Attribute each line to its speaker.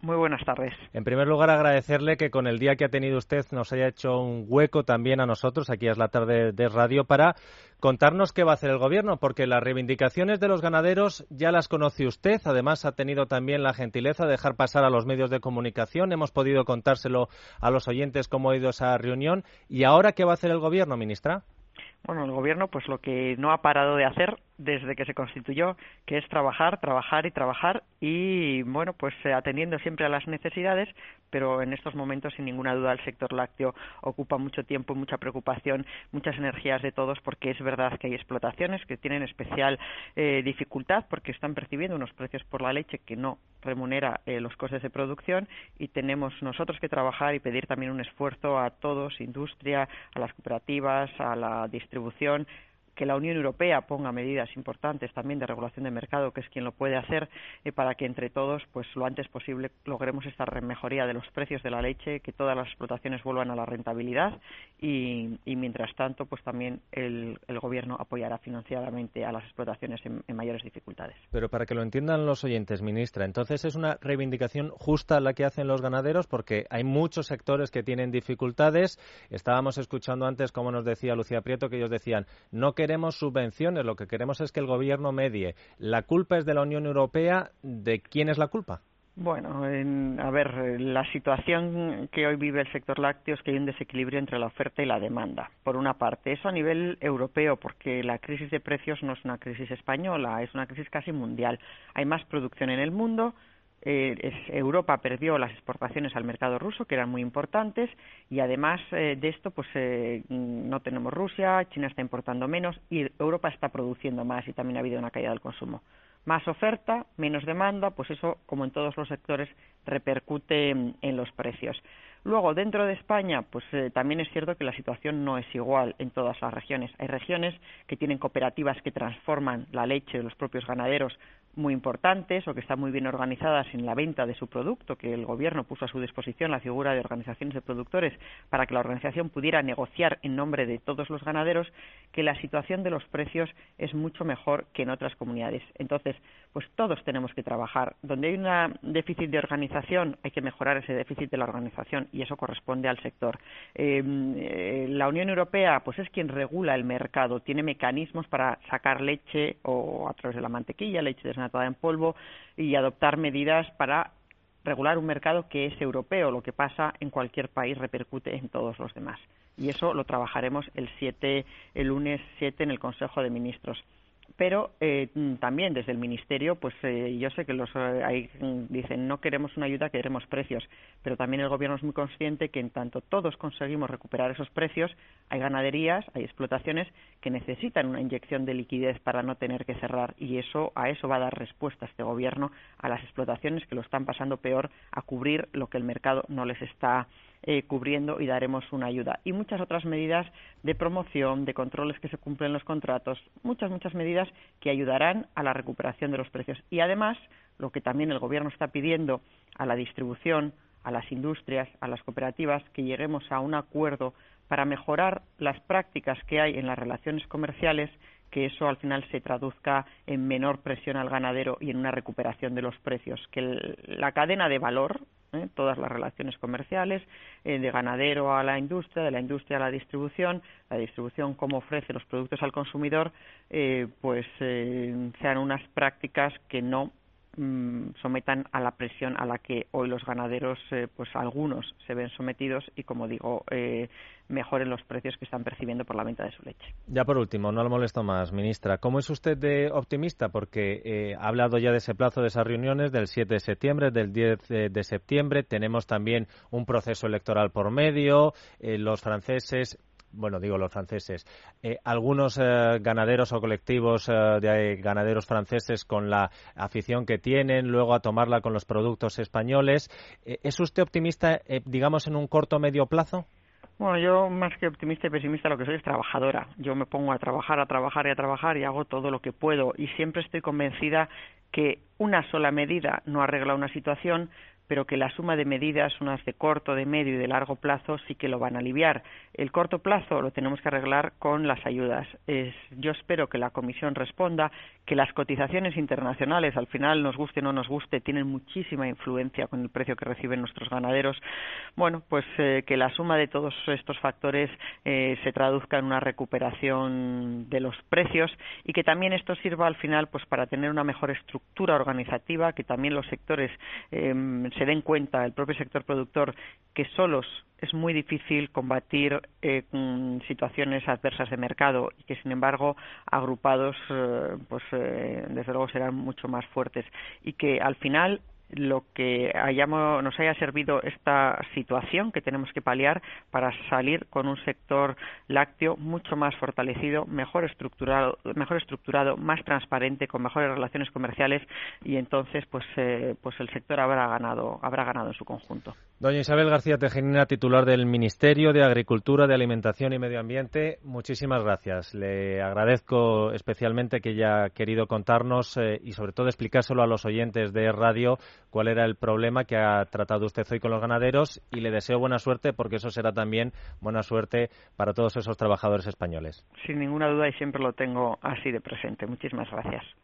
Speaker 1: Muy buenas tardes.
Speaker 2: En primer lugar, agradecerle que con el día que ha tenido usted nos haya hecho un hueco también a nosotros, aquí es la tarde de radio, para contarnos qué va a hacer el Gobierno, porque las reivindicaciones de los ganaderos ya las conoce usted. Además, ha tenido también la gentileza de dejar pasar a los medios de comunicación. Hemos podido contárselo a los oyentes cómo ha ido esa reunión. ¿Y ahora qué va a hacer el Gobierno, ministra?
Speaker 1: Bueno, el Gobierno pues lo que no ha parado de hacer desde que se constituyó, que es trabajar y, bueno, pues atendiendo siempre a las necesidades, pero en estos momentos, sin ninguna duda, el sector lácteo ocupa mucho tiempo, mucha preocupación, muchas energías de todos, porque es verdad que hay explotaciones que tienen especial dificultad porque están percibiendo unos precios por la leche que no remunera los costes de producción, y tenemos nosotros que trabajar y pedir también un esfuerzo a todos, industria, a las cooperativas, a la distribución, que la Unión Europea ponga medidas importantes también de regulación de mercado, que es quien lo puede hacer, para que entre todos, pues lo antes posible, logremos esta mejoría de los precios de la leche, que todas las explotaciones vuelvan a la rentabilidad y mientras tanto, pues también el Gobierno apoyará financieramente a las explotaciones en mayores dificultades.
Speaker 2: Pero para que lo entiendan los oyentes, ministra, entonces es una reivindicación justa la que hacen los ganaderos, porque hay muchos sectores que tienen dificultades. Estábamos escuchando antes, como nos decía Lucía Prieto, que ellos decían, no queremos subvenciones, lo que queremos es que el Gobierno medie. ¿La culpa es de la Unión Europea? ¿De quién es la culpa?
Speaker 1: Bueno, a ver, la situación que hoy vive el sector lácteo es que hay un desequilibrio entre la oferta y la demanda. Por una parte, eso a nivel europeo, porque la crisis de precios no es una crisis española, es una crisis casi mundial. Hay más producción en el mundo. Europa perdió las exportaciones al mercado ruso, que eran muy importantes, y además de esto, pues no tenemos Rusia, China está importando menos y Europa está produciendo más, y también ha habido una caída del consumo. Más oferta, menos demanda, pues eso, como en todos los sectores, repercute en los precios. Luego, dentro de España, pues también es cierto que la situación no es igual en todas las regiones. Hay regiones que tienen cooperativas que transforman la leche de los propios ganaderos muy importantes o que están muy bien organizadas en la venta de su producto, que el Gobierno puso a su disposición la figura de organizaciones de productores para que la organización pudiera negociar en nombre de todos los ganaderos, que la situación de los precios es mucho mejor que en otras comunidades. Entonces, pues todos tenemos que trabajar. Donde hay un déficit de organización, hay que mejorar ese déficit de la organización y eso corresponde al sector. La Unión Europea pues es quien regula el mercado, tiene mecanismos para sacar leche o a través de la mantequilla, leche desnatada en polvo, y adoptar medidas para regular un mercado que es europeo. Lo que pasa en cualquier país repercute en todos los demás. Y eso lo trabajaremos el lunes 7 en el Consejo de Ministros. Pero también desde el Ministerio, pues yo sé que ahí dicen no queremos una ayuda, queremos precios, pero también el Gobierno es muy consciente que en tanto todos conseguimos recuperar esos precios, hay ganaderías, hay explotaciones que necesitan una inyección de liquidez para no tener que cerrar, y a eso va a dar respuesta este Gobierno, a las explotaciones que lo están pasando peor, a cubrir lo que el mercado no les está cubriendo, y daremos una ayuda. Y muchas otras medidas de promoción, de controles que se cumplen los contratos, muchas medidas que ayudarán a la recuperación de los precios. Y además, lo que también el Gobierno está pidiendo a la distribución, a las industrias, a las cooperativas, que lleguemos a un acuerdo para mejorar las prácticas que hay en las relaciones comerciales, que eso al final se traduzca en menor presión al ganadero y en una recuperación de los precios, que la cadena de valor, todas las relaciones comerciales, de ganadero a la industria, de la industria a la distribución cómo ofrece los productos al consumidor, sean unas prácticas que no sometan a la presión a la que hoy los ganaderos, pues algunos se ven sometidos, y como digo, mejoren los precios que están percibiendo por la venta de su leche.
Speaker 2: Ya por último, no le molesto más, ministra. ¿Cómo es usted de optimista? Porque ha hablado ya de ese plazo de esas reuniones del 7 de septiembre, del 10 de septiembre. Tenemos también un proceso electoral por medio. Los franceses, algunos ganaderos o colectivos de ganaderos franceses con la afición que tienen, luego a tomarla con los productos españoles. ¿Es usted optimista, digamos, en un corto o medio plazo?
Speaker 1: Bueno, yo más que optimista y pesimista lo que soy es trabajadora. Yo me pongo a trabajar y hago todo lo que puedo, y siempre estoy convencida que una sola medida no arregla una situación, pero que la suma de medidas, unas de corto, de medio y de largo plazo, sí que lo van a aliviar. El corto plazo lo tenemos que arreglar con las ayudas. Yo espero que la Comisión responda, que las cotizaciones internacionales, al final, nos guste o no nos guste, tienen muchísima influencia con el precio que reciben nuestros ganaderos. Bueno, pues que la suma de todos estos factores se traduzca en una recuperación de los precios y que también esto sirva al final pues para tener una mejor estructura organizativa, que también los sectores se den cuenta, el propio sector productor, que solos es muy difícil combatir situaciones adversas de mercado y que, sin embargo, agrupados, desde luego serán mucho más fuertes y que, al final, lo que nos haya servido esta situación que tenemos que paliar para salir con un sector lácteo mucho más fortalecido, mejor estructurado, más transparente, con mejores relaciones comerciales, y entonces pues el sector habrá ganado en su conjunto.
Speaker 2: Doña Isabel García Tejerina, titular del Ministerio de Agricultura, de Alimentación y Medio Ambiente, muchísimas gracias. Le agradezco especialmente que haya querido contarnos y sobre todo explicárselo a los oyentes de radio cuál era el problema que ha tratado usted hoy con los ganaderos, y le deseo buena suerte, porque eso será también buena suerte para todos esos trabajadores españoles.
Speaker 1: Sin ninguna duda, y siempre lo tengo así de presente. Muchísimas gracias.